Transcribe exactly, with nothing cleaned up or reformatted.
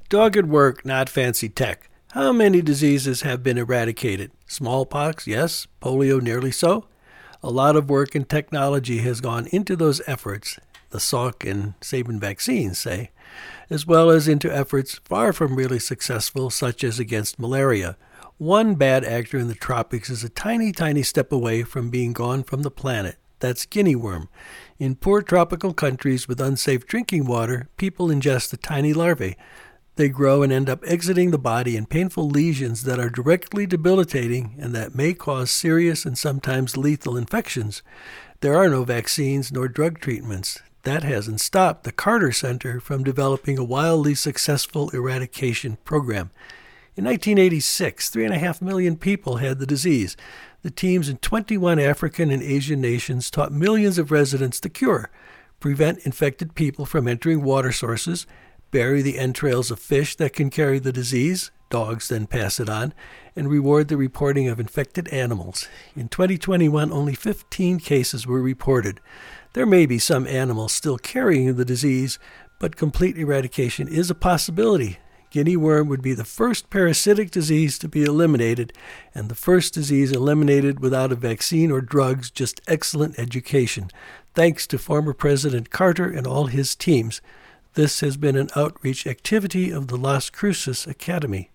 Dogged work, not fancy tech. How many diseases have been eradicated? Smallpox, yes. Polio, nearly so. A lot of work and technology has gone into those efforts, the Salk and Sabin vaccines say, as well as into efforts far from really successful, such as against malaria. One bad actor in the tropics is a tiny, tiny step away from being gone from the planet. That's guinea worm. In poor tropical countries with unsafe drinking water, people ingest the tiny larvae. They grow and end up exiting the body in painful lesions that are directly debilitating and that may cause serious and sometimes lethal infections. There are no vaccines nor drug treatments. That hasn't stopped the Carter Center from developing a wildly successful eradication program. In nineteen eighty-six, three and a half million people had the disease. The teams in twenty-one African and Asian nations taught millions of residents the cure: prevent infected people from entering water sources, bury the entrails of fish that can carry the disease, dogs then pass it on, and reward the reporting of infected animals. In twenty twenty-one, only fifteen cases were reported. There may be some animals still carrying the disease, but complete eradication is a possibility. Guinea worm would be the first parasitic disease to be eliminated, and the first disease eliminated without a vaccine or drugs, just excellent education. Thanks to former President Carter and all his teams. This has been an outreach activity of the Las Cruces Academy.